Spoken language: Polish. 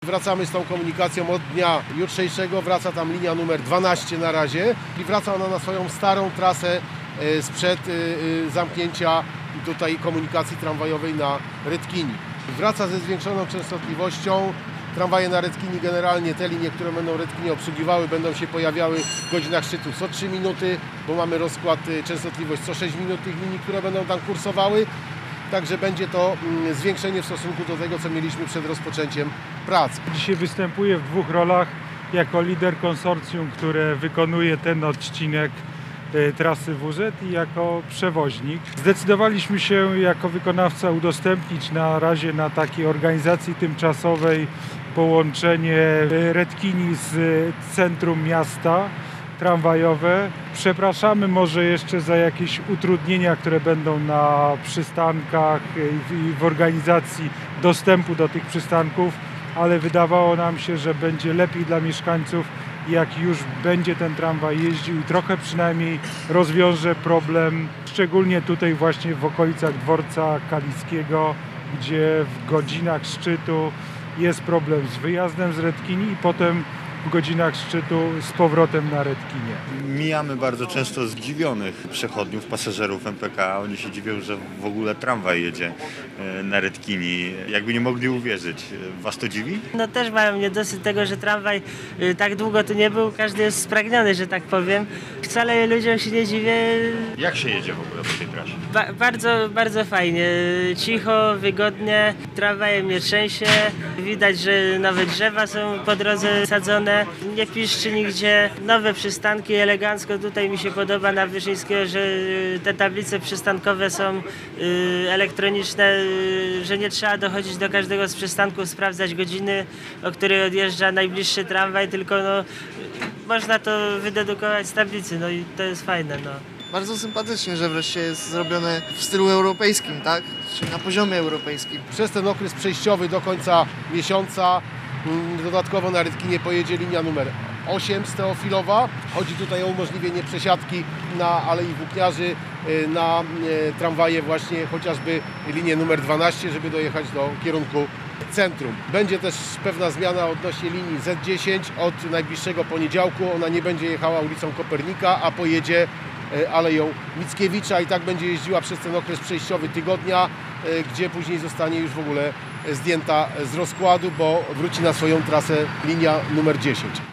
Wracamy z tą komunikacją od dnia jutrzejszego, wraca tam linia numer 12 na razie i wraca ona na swoją starą trasę sprzed zamknięcia tutaj komunikacji tramwajowej na Redkini. Wraca ze zwiększoną częstotliwością. Tramwaje na Redkini generalnie, te linie, które będą Redkini obsługiwały, będą się pojawiały w godzinach szczytu co 3 minuty, bo mamy rozkład częstotliwość co 6 minut tych linii, które będą tam kursowały. Także będzie to zwiększenie w stosunku do tego, co mieliśmy przed rozpoczęciem prac. Dzisiaj występuję w dwóch rolach jako lider konsorcjum, które wykonuje ten odcinek trasy WZ i jako przewoźnik. Zdecydowaliśmy się jako wykonawca udostępnić na razie na takiej organizacji tymczasowej połączenie Redkini z centrum miasta tramwajowe. Przepraszamy może jeszcze za jakieś utrudnienia, które będą na przystankach i w organizacji dostępu do tych przystanków, ale wydawało nam się, że będzie lepiej dla mieszkańców, jak już będzie ten tramwaj jeździł i trochę przynajmniej rozwiąże problem, szczególnie tutaj właśnie w okolicach dworca Kaliskiego, gdzie w godzinach szczytu jest problem z wyjazdem z Redkini i potem w godzinach szczytu z powrotem na Redkinie. Mijamy bardzo często zdziwionych przechodniów, pasażerów MPK. Oni się dziwią, że w ogóle tramwaj jedzie na Redkini. Jakby nie mogli uwierzyć. Was to dziwi? No też mają niedosyt tego, że tramwaj tak długo tu nie był. Każdy jest spragniony, że tak powiem. Wcale ludziom się nie dziwię. Jak się jedzie w ogóle po tej trasie? Bardzo, bardzo fajnie. Cicho, wygodnie. Tramwajem nie trzęsie. Widać, że nowe drzewa są po drodze sadzone. Nie piszczy nigdzie. Nowe przystanki, elegancko. Tutaj mi się podoba na Wyszyńskiego, że te tablice przystankowe są elektroniczne, że nie trzeba dochodzić do każdego z przystanków, sprawdzać godziny, o której odjeżdża najbliższy tramwaj, tylko można to wydedukować z tablicy, no i to jest fajne. No. Bardzo sympatycznie, że wreszcie jest zrobione w stylu europejskim, tak? Czyli na poziomie europejskim. Przez ten okres przejściowy do końca miesiąca dodatkowo na Redkinie pojedzie linia numer 8 z Teofilowa. Chodzi tutaj o umożliwienie przesiadki na Alei Włókniarzy, na tramwaje właśnie chociażby linię numer 12, żeby dojechać do kierunku centrum. Będzie też pewna zmiana odnośnie linii Z10 od najbliższego poniedziałku. Ona nie będzie jechała ulicą Kopernika, a pojedzie Aleją Mickiewicza i tak będzie jeździła przez ten okres przejściowy tygodnia, gdzie później zostanie już w ogóle zdjęta z rozkładu, bo wróci na swoją trasę linia numer 10.